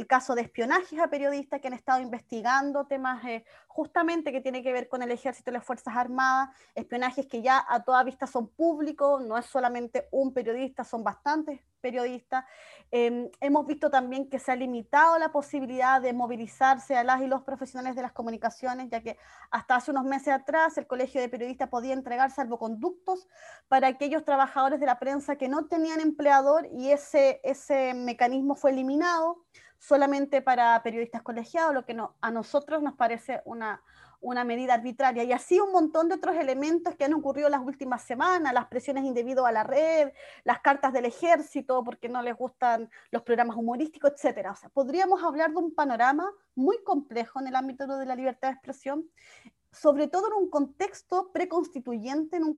el caso de espionajes a periodistas que han estado investigando temas justamente que tiene que ver con el ejército y las Fuerzas Armadas, espionajes que ya a toda vista son públicos, no es solamente un periodista, son bastantes periodistas. Hemos visto también que se ha limitado la posibilidad de movilizarse a las y los profesionales de las comunicaciones, ya que hasta hace unos meses atrás el Colegio de Periodistas podía entregar salvoconductos para aquellos trabajadores de la prensa que no tenían empleador, y ese mecanismo fue eliminado solamente para periodistas colegiados, lo que a nosotros nos parece una medida arbitraria. Y así un montón de otros elementos que han ocurrido las últimas semanas, las presiones indebidas a la red, las cartas del ejército porque no les gustan los programas humorísticos, etcétera. O sea, podríamos hablar de un panorama muy complejo en el ámbito de la libertad de expresión, sobre todo en un contexto preconstituyente, en un